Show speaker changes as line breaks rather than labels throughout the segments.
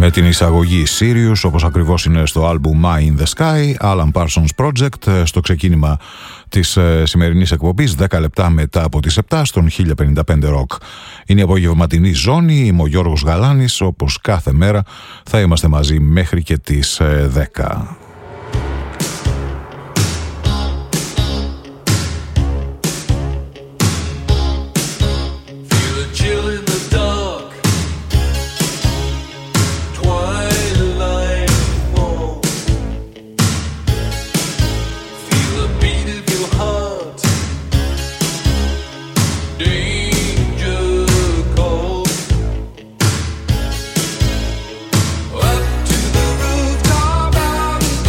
με την εισαγωγή Sirius, όπως ακριβώς είναι στο album My in the Sky, Alan Parsons Project, στο ξεκίνημα της σημερινής εκπομπής, 10 λεπτά μετά από τις 7 στον 1055 Rock. Είναι η απογευματινή ζώνη, είμαι ο Γιώργος Γαλάνης, όπως κάθε μέρα θα είμαστε μαζί μέχρι και τις 10.
Up to the rooftop out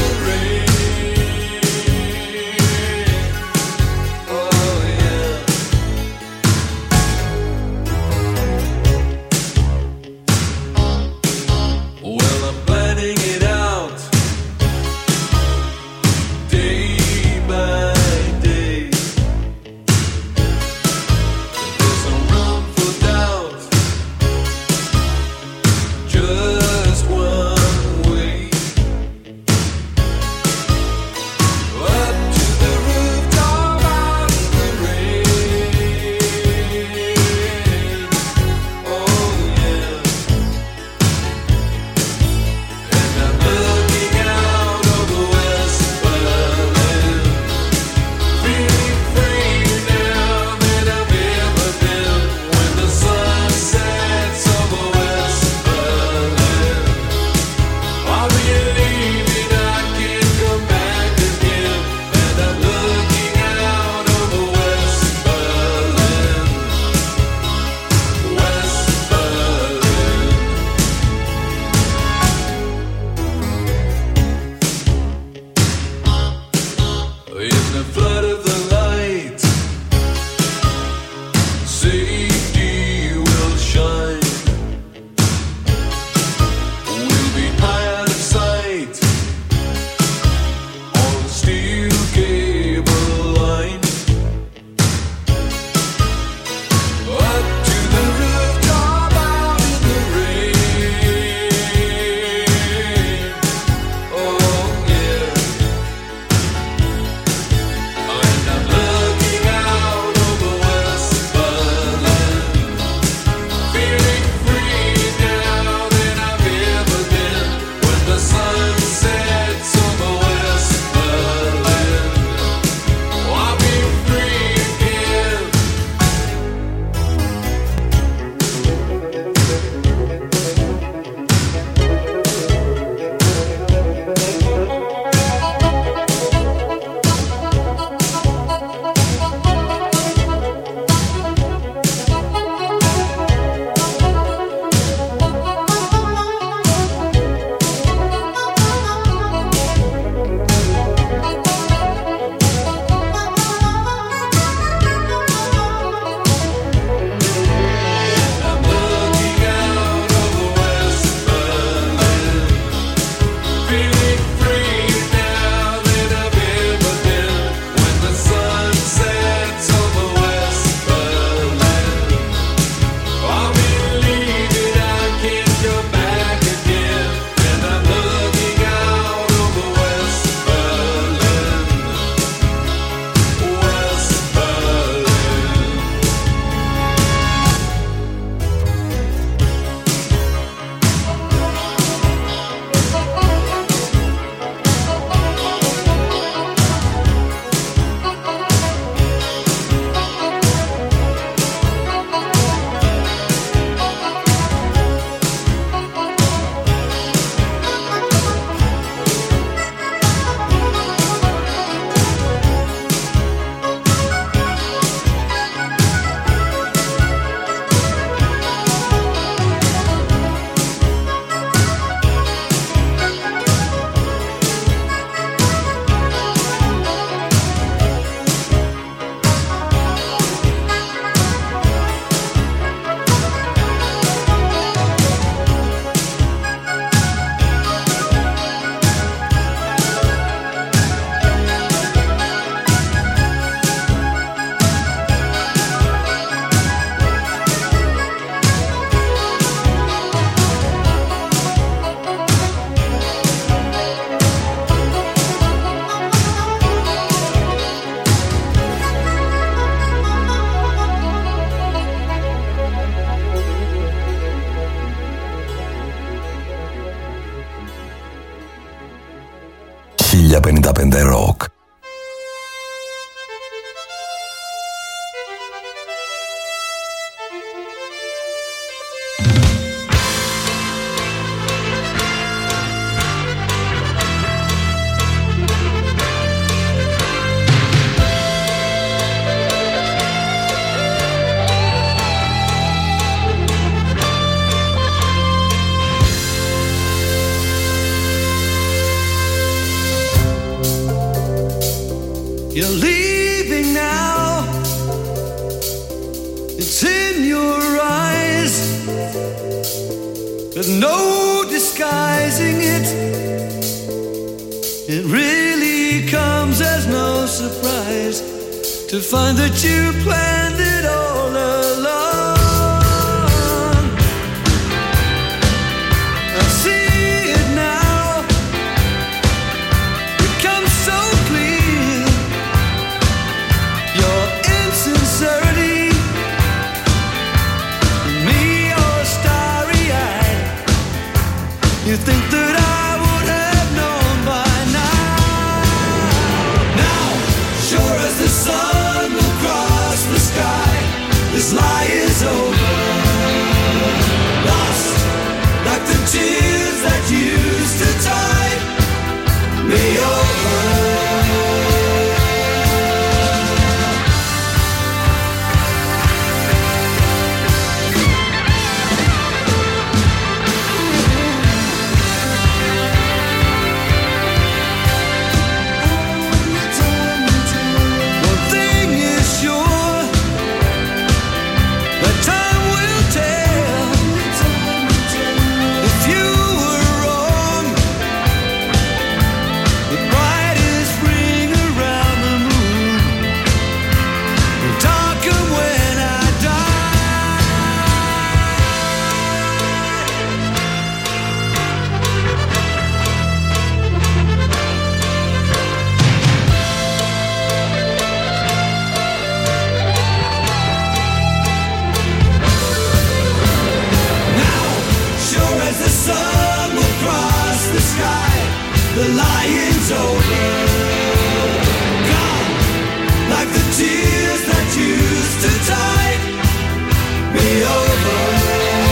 1055 Rock.
You're leaving now. It's in your eyes. There's no disguising it. It really comes as no surprise to find that you planned it all along. I see it now. It comes so clear. Your insincerity, me all starry-eyed. You think that I would have known by now. Now, sure as the sun will cross the sky, this lie is over. Lost like the tears that used to tide me over. The lion's over. Gone like the tears that used to tide me over.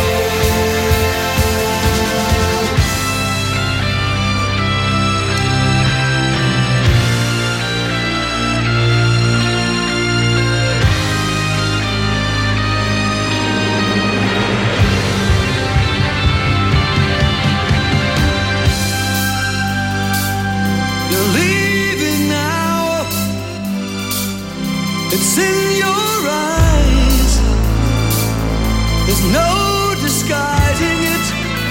It's in your eyes. There's no disguising it.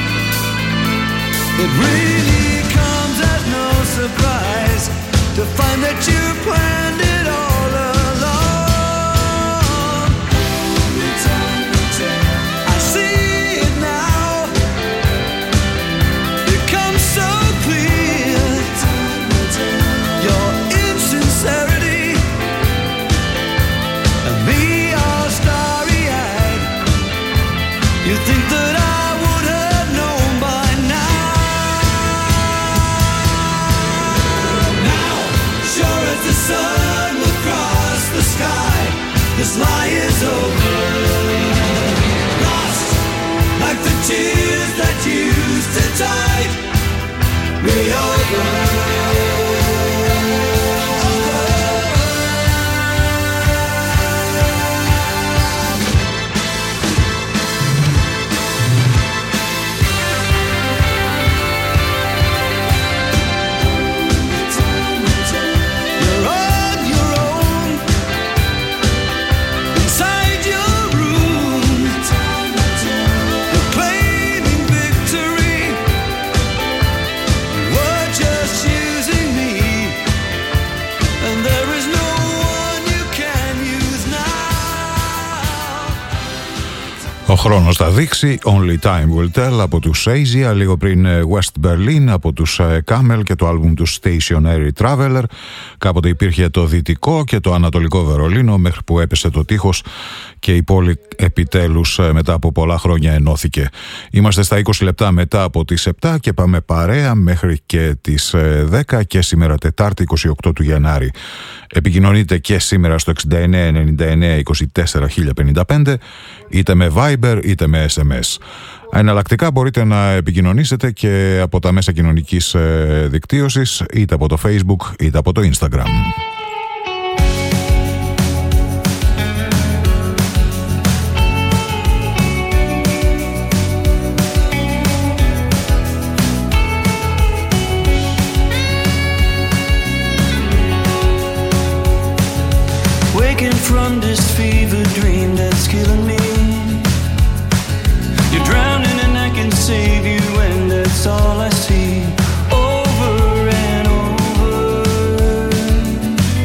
It really comes as no surprise to find that you planned it all along. I see it now. It comes so clear. Your insincerity, me all starry-eyed. You think that I would have known by now. Now, sure as the sun will cross the sky, this lie is over. Lost like the tears that used to tide me over. Using me
Ο χρόνος θα δείξει. Only Time Will Tell από τους Asia. Λίγο πριν West Berlin από τους Camel και το άλμπουμ του Stationary Traveler. Κάποτε υπήρχε το δυτικό και το ανατολικό Βερολίνο, μέχρι που έπεσε το τείχος και η πόλη επιτέλους μετά από πολλά χρόνια ενώθηκε. Είμαστε στα 20 λεπτά μετά από τις 7 και πάμε παρέα μέχρι και τις 10 και σήμερα Τετάρτη 28 του Γενάρη. Επικοινωνείτε και σήμερα στο 6999-24 είτε με Viber είτε με SMS. Εναλλακτικά μπορείτε να επικοινωνήσετε και από τα μέσα κοινωνικής δικτύωσης, είτε από το Facebook είτε από το Instagram.
From this fever dream that's killing me, you're drowning and I can save you, and that's all I see over and over.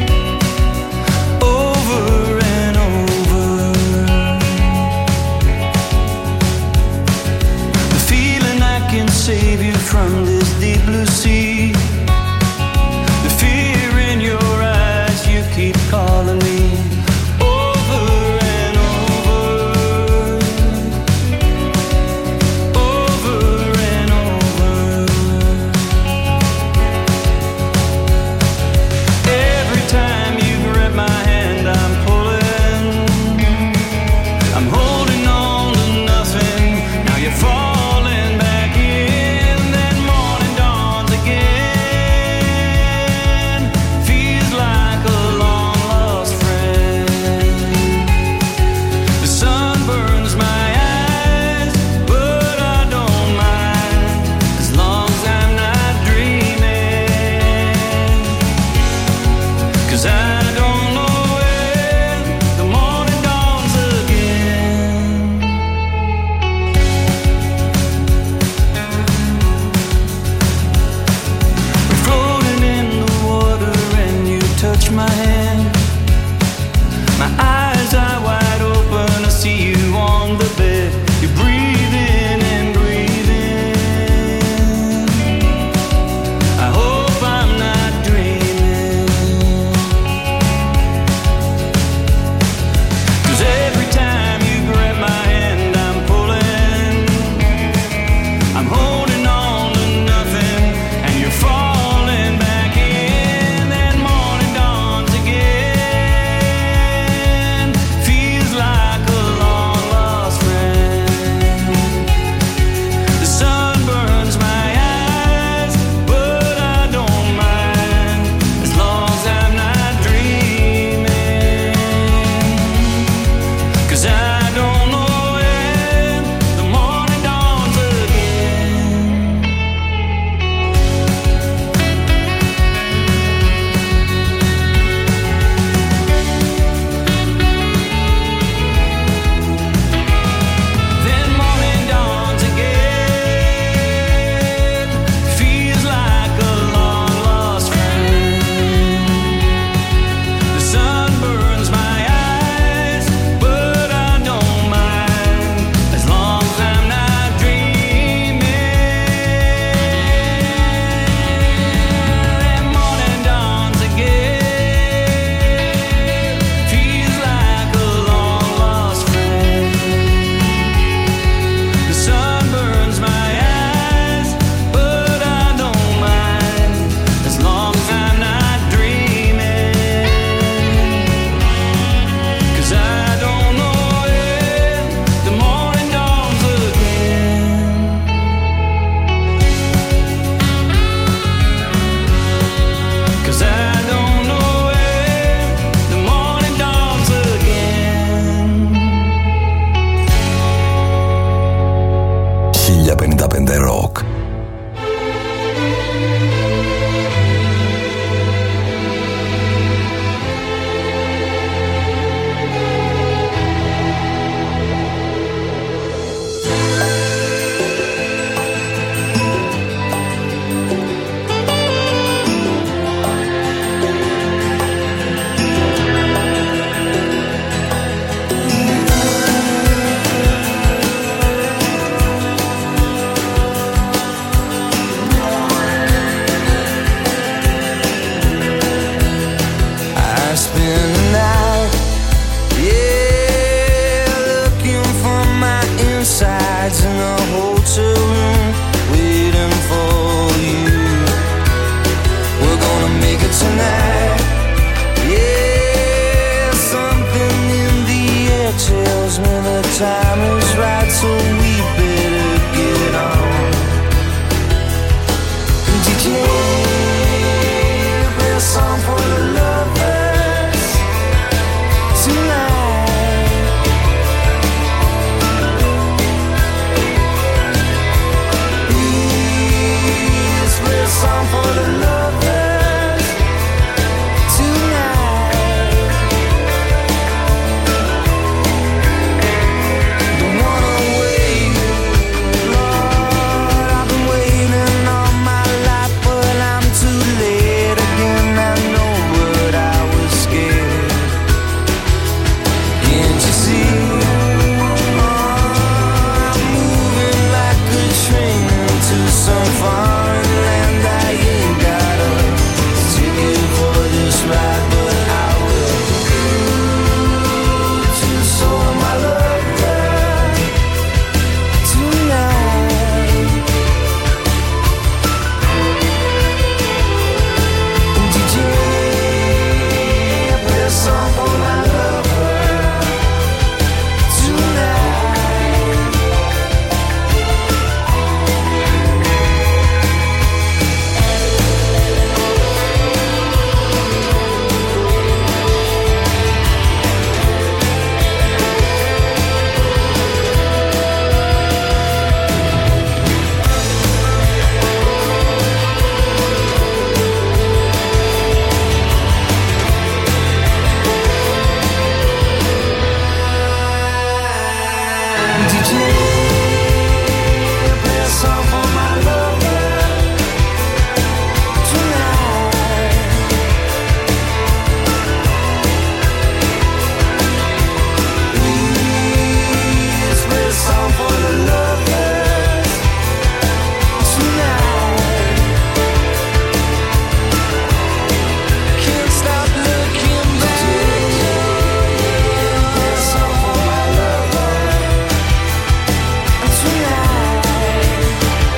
the hotel room, waiting for you. We're gonna make it tonight. Yeah, something in the air tells me the time is right, so we better get on. DJ, play a song for the lovers tonight. Please play a song for the lovers tonight. Don't wanna wait, Lord, I've been waiting all my life, but I'm too late again. I know what I was scared. Can't you see? I'm moving like a train into some foreign land. I ain't got a ticket for this ride, but I will to show my love tonight. DJ, play a song for my lover tonight. DJ, play a song for my lover tonight. Please play a song for the lovers tonight. Can't stop looking back. Play a song for my lover tonight.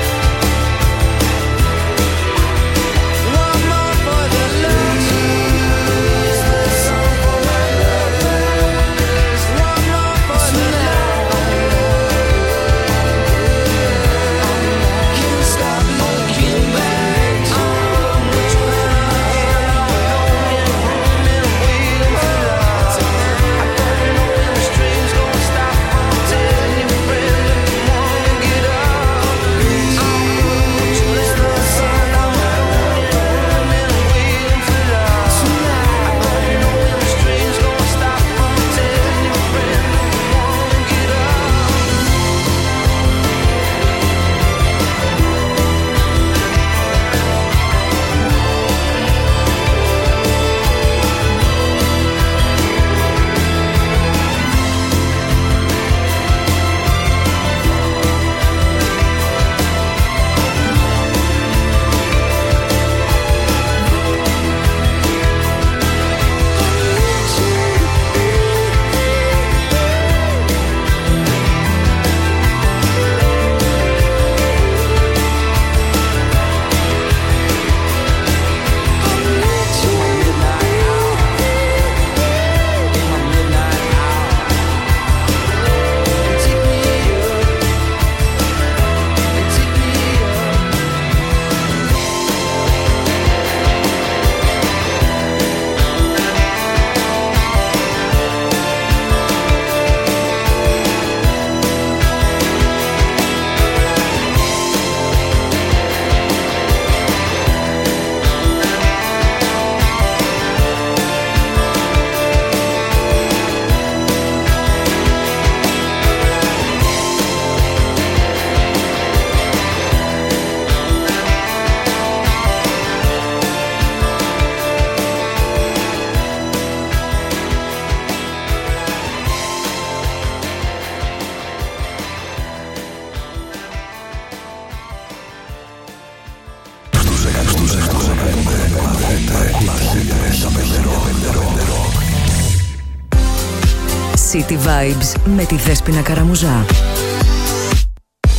One more for the lovers. Play a song for my lovers. One more for the lovers. Can't stop looking back. I'm waiting for love. I don't know when the stream's gonna stop. I'm telling you, friend, if you wanna get up, just let the sun out. I'm waiting for love. I don't know when the stream's gonna stop. I'm telling you, friend, if you wanna get up.
City Vibes με τη Δέσποινα Καραμουζά.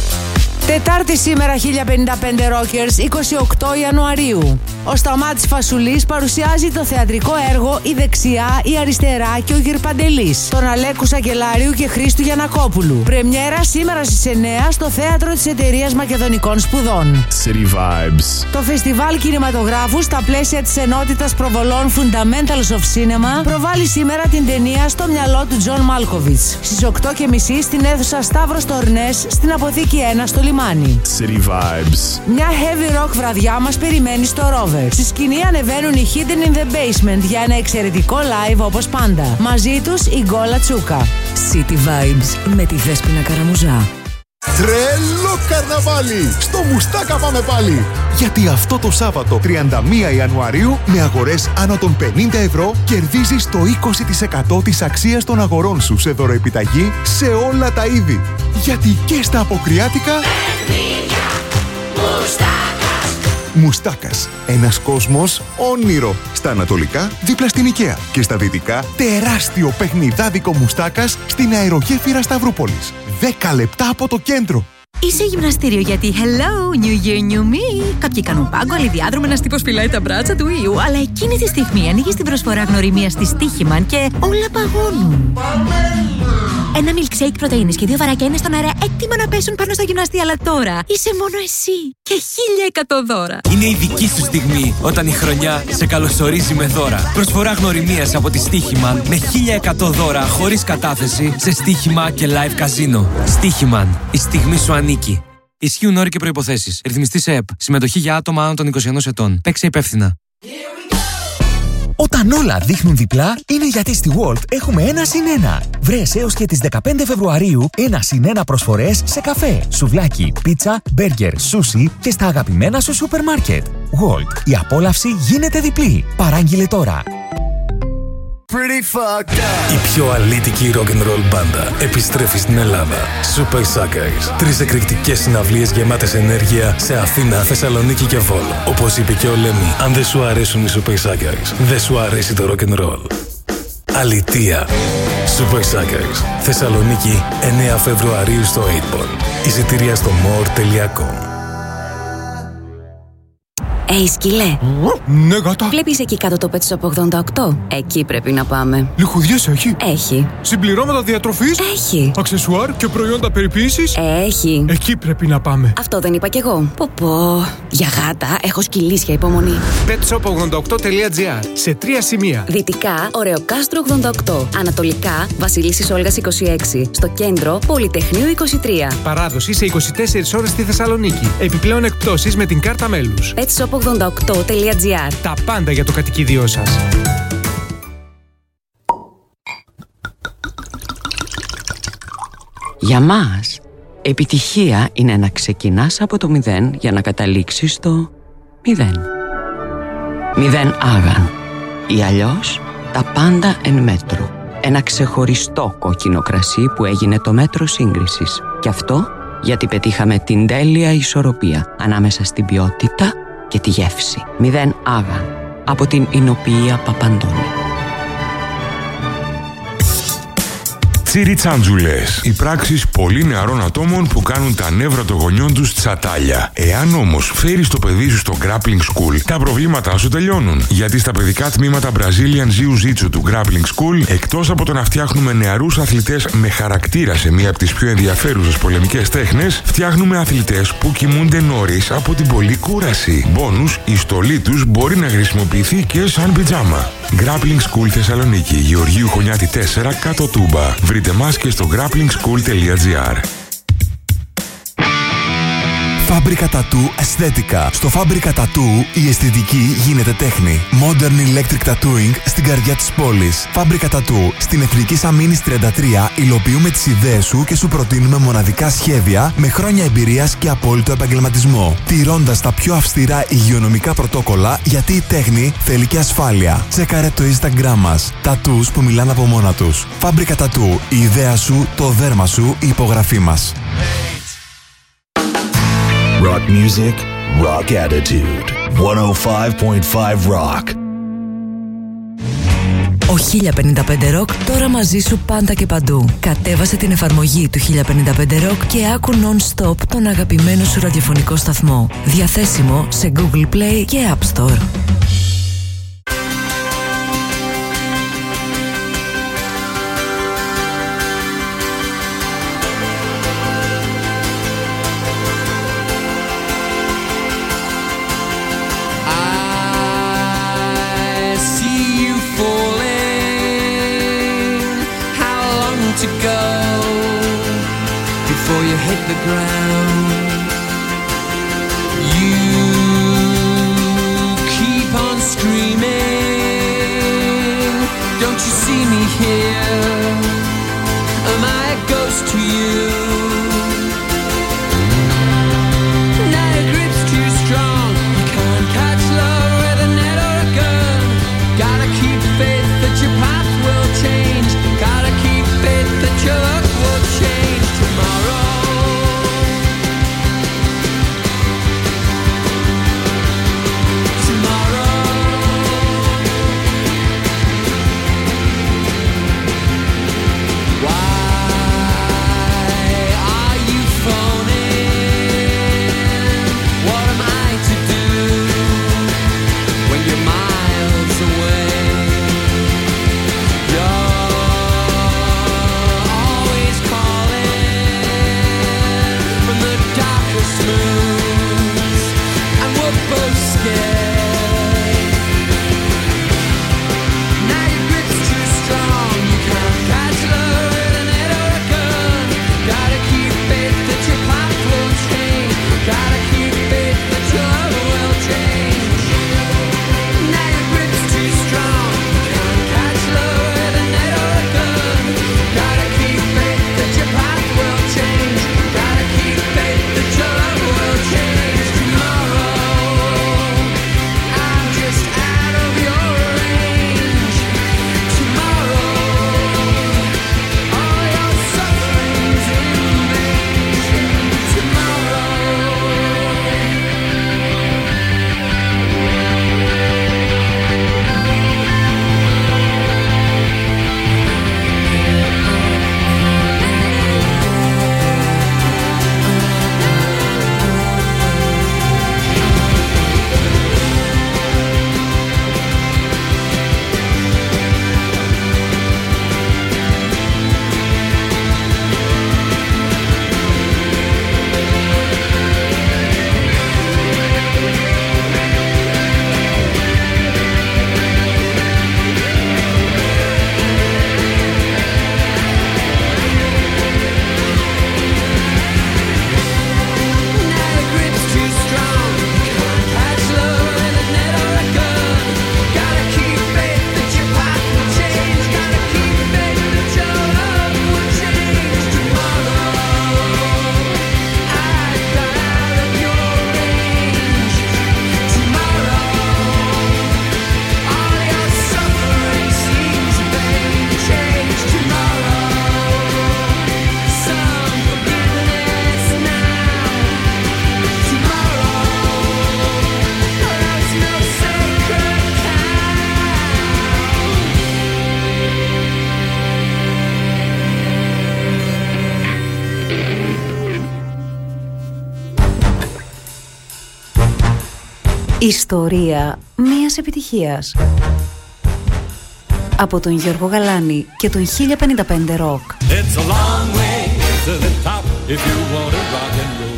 Τετάρτη σήμερα 1055 Rockers, 28 Ιανουαρίου. Ο Σταμάτης Φασουλής παρουσιάζει το θεατρικό έργο «Η δεξιά, η αριστερά και ο Γυρπαντελής» των Αλέκου Σακελάριου και Χρήστου Γιαννακόπουλου. Πρεμιέρα σήμερα στις 9 στο θέατρο της Εταιρείας Μακεδονικών Σπουδών.
City Vibes.
Το φεστιβάλ κινηματογράφου στα πλαίσια της ενότητας προβολών Fundamentals of Cinema προβάλλει σήμερα την ταινία «Στο μυαλό του Τζον Μάλκοβιτς» στις 8:30 στην αίθουσα Σταύρος Τορνές στην Αποθήκη 1 στο λιμάνι.
City Vibes.
Μια heavy rock βραδιά μας περιμένει στο Rover. Στη σκηνή ανεβαίνουν οι Hidden in the Basement για ένα εξαιρετικό live όπως πάντα. Μαζί τους η Γκόλα Τσούκα.
City Vibes με τη Δέσποινα Καραμουζά.
Τρελό καρναβάλι! Στο Μουστάκα πάμε πάλι! Γιατί αυτό το Σάββατο 31 Ιανουαρίου με αγορές άνω των 50 ευρώ κερδίζεις το 20% της αξίας των αγορών σου σε δωροεπιταγή σε όλα τα είδη. Γιατί και στα αποκριάτικα... Μουστάκας. Ένας κόσμος όνειρο. Στα ανατολικά, δίπλα στην IKEA. Και στα δυτικά, τεράστιο παιχνιδάδικο Μουστάκας στην αερογέφυρα Σταυρούπολης. 10 λεπτά από το κέντρο.
Είσαι γυμναστήριο γιατί hello, new year, new me. Κάποιοι κάνουν πάγκο, άλλοι διάδρομο, ένας τύπος φυλάει τα μπράτσα του ήλιου. Αλλά εκείνη τη στιγμή ανοίγεις την προσφορά γνωριμίας στη Στίχημαν και όλα παγώνουν. Ένα milkshake πρωτεΐνης και 2 βαράκια είναι στον αέρα έτοιμα να πέσουν πάνω στο γυμναστή. Αλλά τώρα είσαι μόνο εσύ και 1100 δώρα.
Είναι η δική σου στιγμή όταν η χρονιά σε καλωσορίζει με δώρα. Προσφορά γνωριμίας από τη Στίχημαν με 1100 δώρα χωρίς κατάθεση σε στοίχημα και live καζίνο. Στίχημαν. Η στιγμή σου ανήκει. Ισχύουν όροι και προϋποθέσεις. Ρυθμιστή σε ΕΠ. Συμμετοχή για άτομα άνω των 21 ετών. Παίξε υπεύθυνα.
Όταν όλα δείχνουν διπλά, είναι γιατί στη Walt έχουμε 1+1. Βρες έως και τις 15 Φεβρουαρίου 1+1 προσφορές σε καφέ, σουβλάκι, πίτσα, μπέργκερ, σούσι και στα αγαπημένα σου σούπερ μάρκετ. Walt, η απόλαυση γίνεται διπλή. Παράγγειλε τώρα.
Η πιο αλήτικη rock'n'roll μπάντα επιστρέφει στην Ελλάδα. Super Suckers. 3 εκρηκτικές συναυλίες γεμάτες ενέργεια σε Αθήνα, Θεσσαλονίκη και Βόλο. Όπως είπε και ο Λέμι, αν δεν σου αρέσουν οι Super Suckers, δεν σου αρέσει το rock'n'roll. Αλητεία. Super Suckers. Θεσσαλονίκη, 9 Φεβρουαρίου στο 8ball. Εισιτήρια στο more.com.
Σκύλε.
Ναι, γάτα.
Βλέπεις εκεί κάτω το Pet Shop 88? Εκεί πρέπει να πάμε.
Λιχουδιές έχει.
Έχει.
Συμπληρώματα διατροφής.
Έχει.
Αξεσουάρ και προϊόντα περιποίησης.
Έχει.
Εκεί πρέπει να πάμε.
Αυτό δεν είπα κι εγώ. Πω. Για γάτα έχω σκυλίσια υπομονή.
petshop88.gr. Σε 3 σημεία.
Δυτικά, Ωρεοκάστρο 88. Ανατολικά, Βασιλίσσης Όλγας 26. Στο κέντρο, Πολυτεχνείου 23.
Παράδοση σε 24 ώρες στη Θεσσαλονίκη. Επιπλέον εκπτώσεις με την κάρτα μέλους.
petshop88.gr.
Τα πάντα για το κατοικίδιό σας.
Για μας, επιτυχία είναι να ξεκινάς από το 0 για να καταλήξεις στο 0. 0 άγαν. Ή αλλιώς, τα πάντα εν μέτρο. Ένα ξεχωριστό κόκκινο κρασί που έγινε το μέτρο σύγκρισης. Και αυτό γιατί πετύχαμε την τέλεια ισορροπία ανάμεσα στην ποιότητα και τη γεύση. 0 άγαν. Από την Ινοποιία Παπαντώνη.
Τσιριτσάντζουλες. Οι πράξεις πολύ νεαρών ατόμων που κάνουν τα νεύρα των γονιών τους τσατάλια. Εάν όμως φέρεις το παιδί σου στο Grappling School, τα προβλήματά σου τελειώνουν. Γιατί στα παιδικά τμήματα Brazilian Jiu-Jitsu του Grappling School, εκτός από το να φτιάχνουμε νεαρούς αθλητές με χαρακτήρα σε μία από τις πιο ενδιαφέρουσες πολεμικές τέχνες, φτιάχνουμε αθλητές που κοιμούνται νωρίς από την πολλή κούραση. Μπόνους, η στολή τους μπορεί να χρησιμοποιηθεί και σαν πιτζάμα. Grappling School Θεσσαλονίκη, Γεωργίου Χωνιάτη 4, κάτω Τούμπα. Βρείτε μας και στο grapplingschool.gr.
Φάμπρικα Τατού Αισθέτικα. Στο Φάμπρικα Τατού η αισθητική γίνεται τέχνη. Modern Electric Tattooing στην καρδιά της πόλης. Φάμπρικα Τατού στην Εθνική Σαμίνης 33 υλοποιούμε τις ιδέες σου και σου προτείνουμε μοναδικά σχέδια με χρόνια εμπειρίας και απόλυτο επαγγελματισμό. Τηρώντας τα πιο αυστηρά υγειονομικά πρωτόκολλα, γιατί η τέχνη θέλει και ασφάλεια. Τσέκαρε το Instagram μας. Τατούς που μιλάνε από μόνα τους. Φάμπρικα Τατού. Η ιδέα σου, το δέρμα σου, η υπογραφή μας.
Rock music, rock attitude. 105.5 Rock.
Ο 1055 Rock τώρα μαζί σου πάντα και παντού. Κατέβασε την εφαρμογή του 1055 Rock και άκου non-stop τον αγαπημένο σου ραδιοφωνικό σταθμό. Διαθέσιμο σε Google Play και App Store.
To go before you hit the ground. You keep on screaming. Don't you see me here? Am I a ghost to you? Now your grip's too strong. You can't catch love with a net or a gun. Gotta keep faith that your path will change. Gotta keep faith that your luck will change tomorrow. Tomorrow. Why are you phoning? What am I to do when you're miles away? And we're both scared. Now your grip's too strong. You can't catch love with a net or a gun. Gotta keep faith that your path will change. Gotta keep faith that your love will change. Now your grip's too strong. You can't catch love with a net or a gun. Gotta keep faith that your path will change. Gotta keep faith that your love will change tomorrow. I'm just out of your range. Tomorrow, all your suffering's in vain. Tomorrow.
Ιστορία μιας επιτυχίας. Από τον Γιώργο Γαλάνη και τον 1055 Rock.
It's a long way to the top if you want to rock and roll.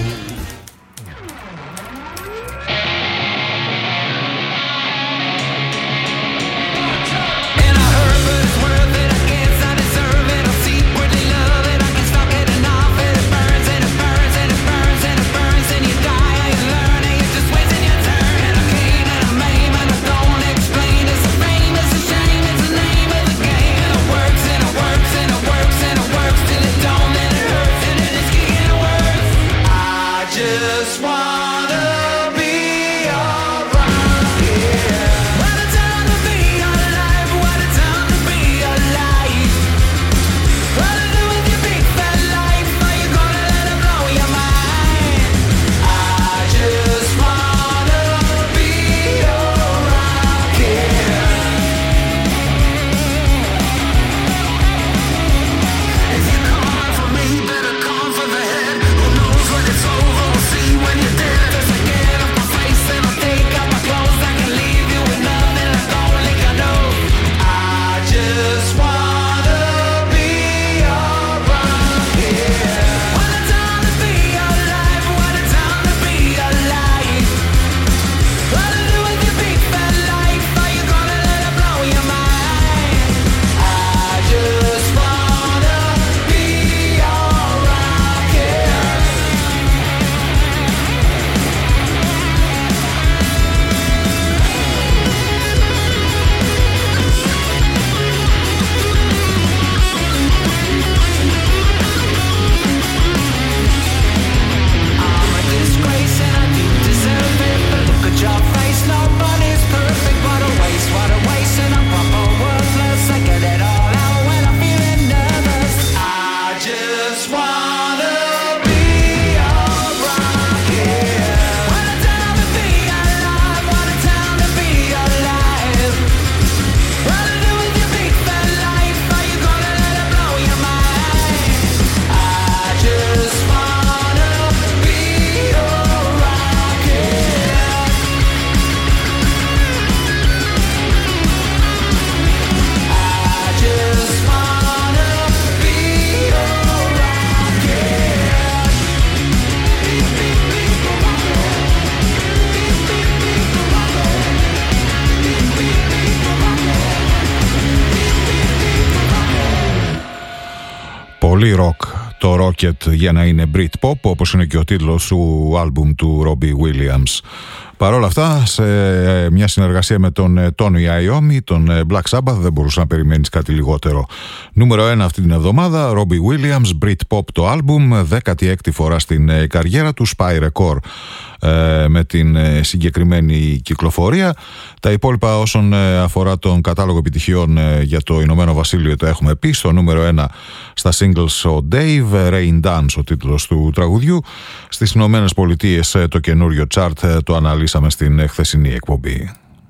Works and it works and it works till it don't, and it hurts and it is kicking
just wanna be your rocket. Wanna tell me be alive, wanna tell me be alive. What to do with your big fat life? Are you gonna let it blow your mind? I just wanna be your rocket. I just wanna be your rocket. Beep, beep, beep, rocket. Beep, beep, beep, rocket. Beep, beep, beep, rocket. Beep, beep, beep, rocket.
Πολύ ροκ το Rocket για να είναι Britpop, όπως είναι και ο τίτλος του άλμπουμ του Robbie Williams. Παρ' όλα αυτά, σε μια συνεργασία με τον Tony Iommi, τον Black Sabbath, δεν μπορούσε να περιμένεις κάτι λιγότερο. Νούμερο 1 αυτή την εβδομάδα, Robbie Williams, Britpop το άλμπουμ, 16η φορά στην καριέρα του, Spy Record με την συγκεκριμένη κυκλοφορία. Τα υπόλοιπα όσον αφορά τον κατάλογο επιτυχιών για το Ηνωμένο Βασίλειο τα έχουμε πει. Στο νούμερο 1 στα singles ο Dave, Rain Dance ο τίτλος του τραγουδιού. Στις Ηνωμένες Πολιτείες το καινούριο chart το αναλύσαμε στην χθεσινή εκπομπή.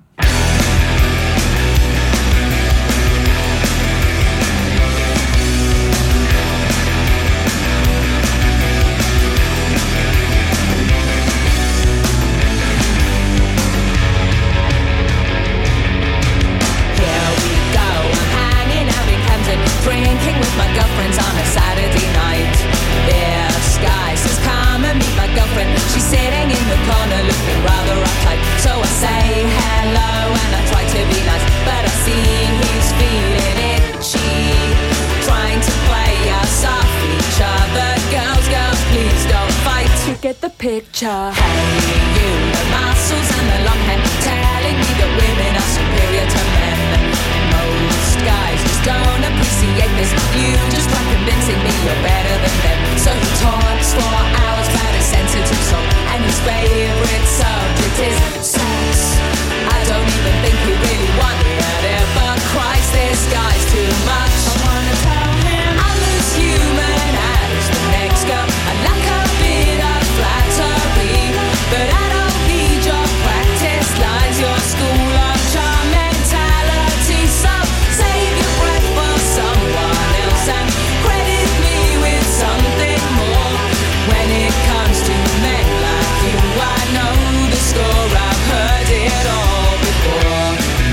Drinking with my girlfriends on a Saturday night. This guy says, come and meet my girlfriend. She's sitting in the corner looking rather uptight. So I say hello and I try to be nice, but I see he's feeling itchy, trying to play us off each other. Girls, girls, please don't fight. You get the picture. Hey, you, the muscles and the long hair, telling me that women are superior to men. Most guys just don't appreciate this. You just try convincing me you're better than them. So he talks for hours about his sensitive soul, and his favorite subject is sex. I don't even think he really wanted it, but Christ, this guy's too much. I wanna tell him I'm as human as the next girl. I like a bit of flattery, but I don't need your practice lines, your school of charm mentality. So save your breath for someone else and credit me with something more. When it comes to men like you, I know the score. I've heard it all before.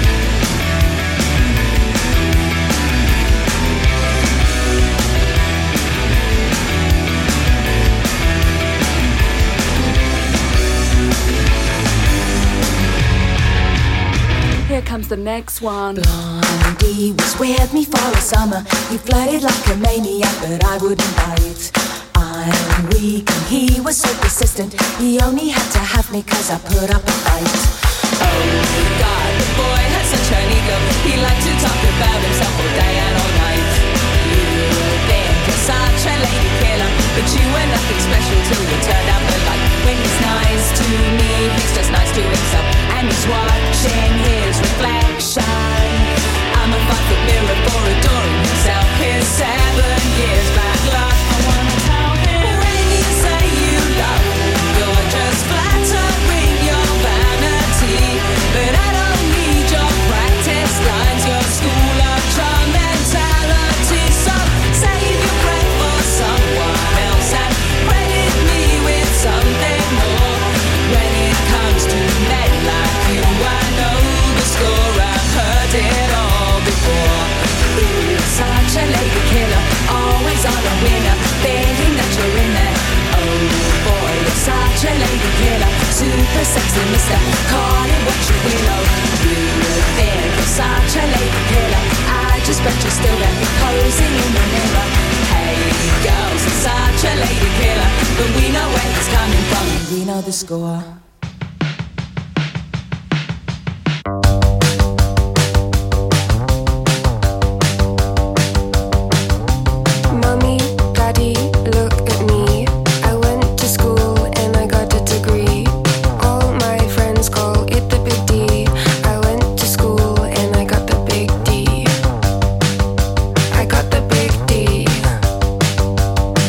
Here comes the next one.
Blondie was with me for a summer. He flirted like a maniac, but I wouldn't bite. I'm weak and he was so persistent. He only had to have me cause I put up a fight. Oh God, the boy had such an ego. He liked to talk about himself all day and all night. You think you're such a lady killer, but you were nothing special till you turned out the light. When he's nice to me, he's just nice to himself, and he's watching his reflection. I'm a 5-foot mirror for adoring himself. His 7 years bad luck. I wanna tell him when you say you love him, you're just flattering your vanity. But I don't need your practice lines, your school of charm mentality. So save your breath for someone else and credit me with something more. When it comes to men like you, I know the score. I've heard it all before. You're such a lady killer, always on a winner, thinking that you're in there. Oh boy, you're such a lady killer, super sexy mister, call it what you will. Oh, you think you're such a lady killer, I just bet you're still there, posing in the mirror. Hey girls, you're such a lady killer, but we know where it's coming from, we know the score.
Mommy, Daddy, look at me. I went to school and I got a degree. All my friends call it the big D. I went to school and I got the big D. I got the big D.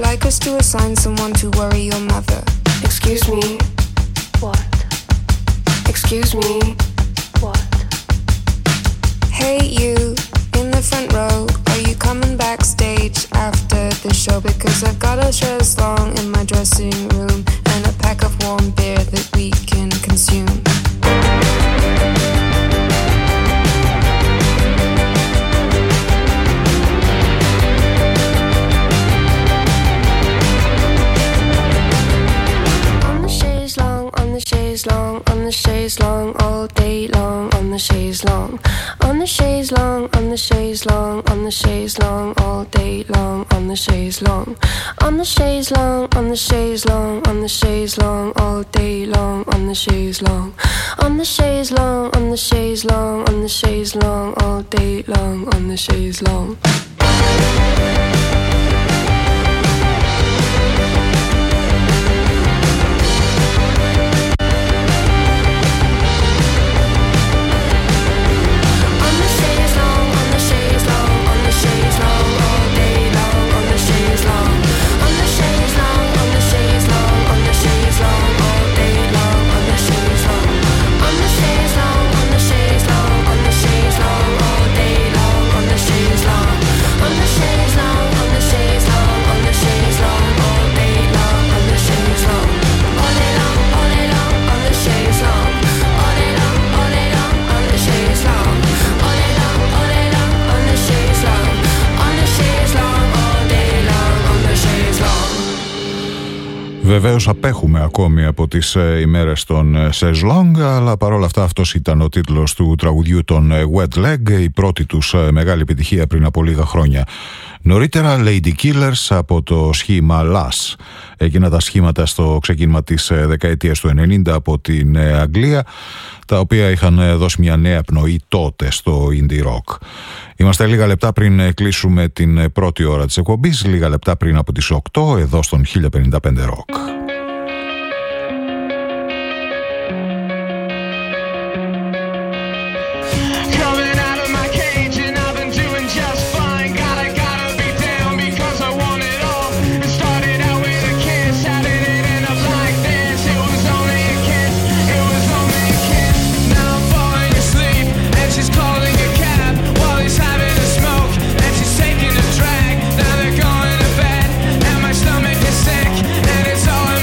like us to assign someone to worry your mother. Excuse me. What? Excuse me. What? Hey you, in the front row, are you coming backstage after the show? Because I've got a chaise longue in my dressing room and a pack of warm beer that we can consume. On the chaise longue, all day long, on the chaise longue, on the chaise longue, on the chaise longue, on the chaise longue, all day long, on the chaise longue, on the chaise longue, on the chaise longue, on the chaise longue, all day long, on the chaise longue, on the chaise longue, on the chaise longue, on the chaise longue, all day long, on the chaise longue.
Βεβαίως απέχουμε ακόμη από τις ημέρες των chaise longue, αλλά παρόλα αυτά αυτός ήταν ο τίτλος του τραγουδιού των Wet Leg, η πρώτη τους μεγάλη επιτυχία πριν από λίγα χρόνια. Νωρίτερα Lady Killers από το σχήμα Lass, εκείνα τα σχήματα στο ξεκίνημα της δεκαετίας του 90 από την Αγγλία, τα οποία είχαν δώσει μια νέα πνοή τότε στο indie rock. Είμαστε λίγα λεπτά πριν κλείσουμε την πρώτη ώρα της εκπομπής, λίγα λεπτά πριν από τις 8, εδώ στον 1055 Rock.
Taking a drag, now they're going to bed, and my stomach is sick, and it's all in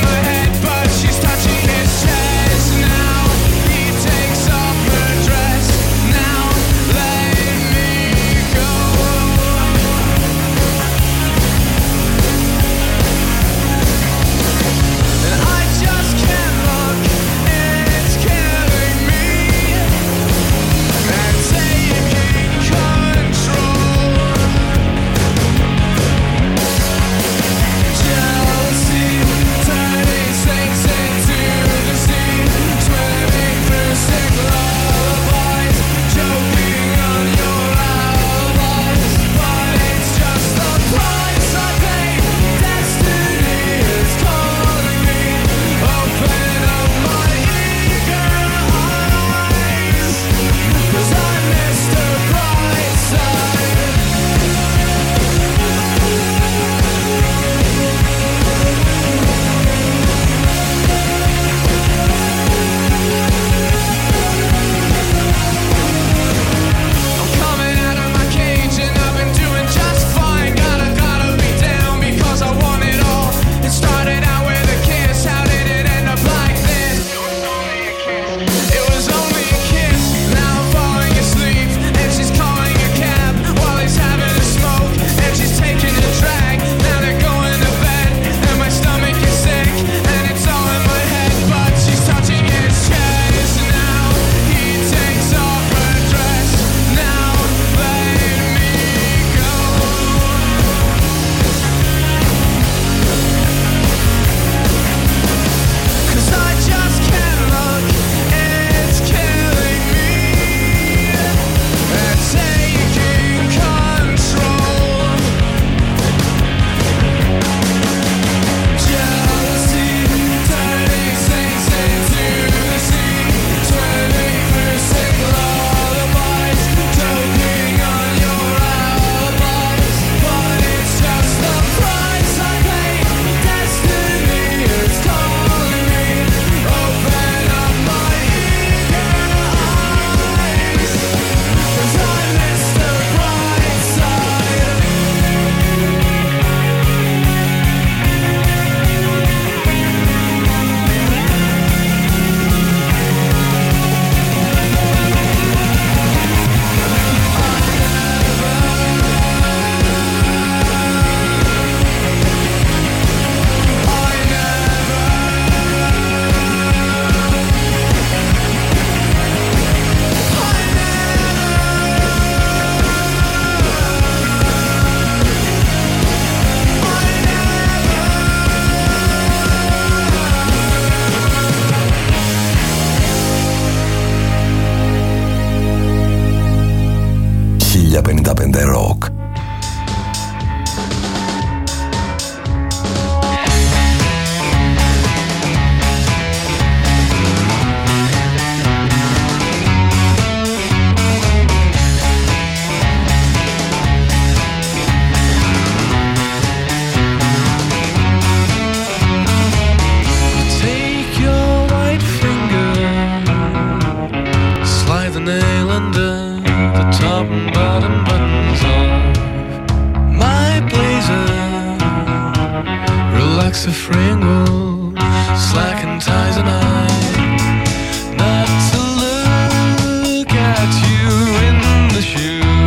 a Fringle, slacking ties and I, not to look at you in the shoe,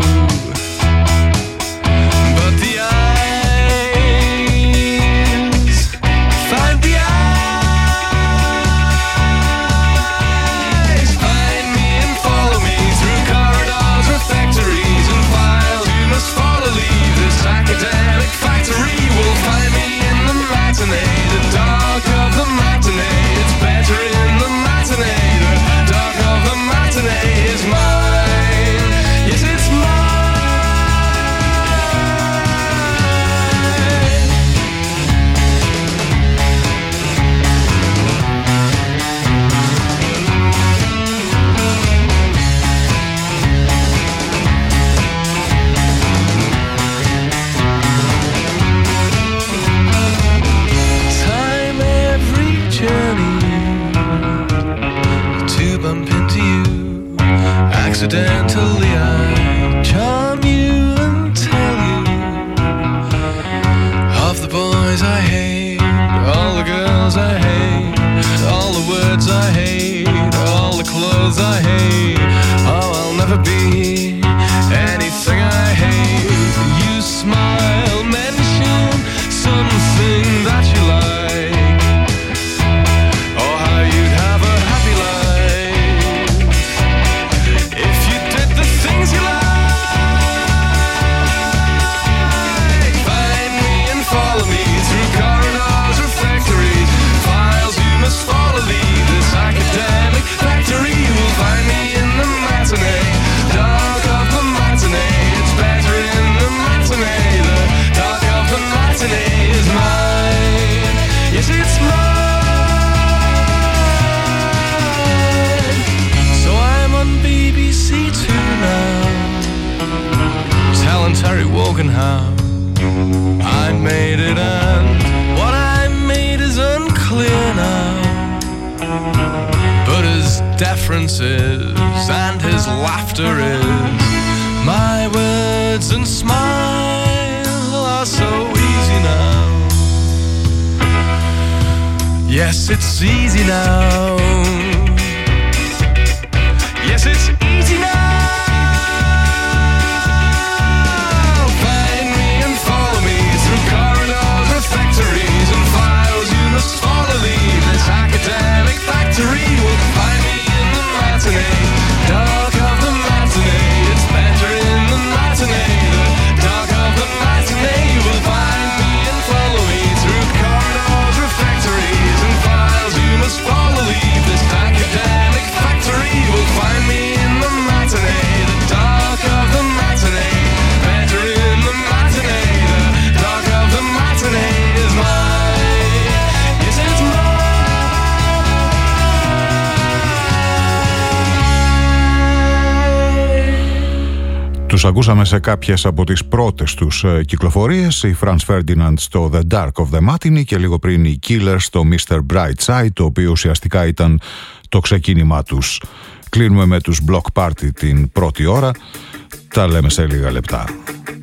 but the eyes, find the eyes, find me and follow me through corridors or factories and files. You must follow, leave this academic factory. Will find me in the matinee, the dark of the matinee. It's better in the matinee. The dark of the matinee is mine. Yes, it's mine. Time every journey to bump into you. Accidentally I charm you and tell you of the boys I hate, all the girls I hate, all the words I hate, all the clothes I hate. Oh, I'll never be anything I hate. You smile, mention something that you like, or how you'd have a happy life if you did the things you like. Find me and follow me through corridors or factories, files you must follow, leave this academic factory. You will find me in the matinee, dark of the matinee. It's better in the matinee. The dark of the matinee is mine. Yes, it's mine. So I'm on BBC Two now, telling Terry Wogan how I made it, and what I made is unclear now. But his deference is, and his laughter is, my words and smile are so easy now. Yes, it's easy now. Yes, it's easy now. Find me and follow me through corridors or factories and files you must follow, leave this academic factory. Will find me in the matinee, dark of the matinee. It's better in the matinee. The dark of the matinee. You will find me and follow me through corridors or factories and files you must follow, leave this academic factory. You will find me in the matinee, the dark of the matinee. Better in the matinee. The dark of the matinee is mine. Yes, it's mine.
Τους ακούσαμε σε κάποιες από τις πρώτες τους κυκλοφορίες, η Franz Ferdinand στο The Dark of the Matinee και λίγο πριν οι Killers στο Mr. Brightside, το οποίο ουσιαστικά ήταν το ξεκίνημά τους. Κλείνουμε με τους Block Party την πρώτη ώρα, τα λέμε σε λίγα λεπτά.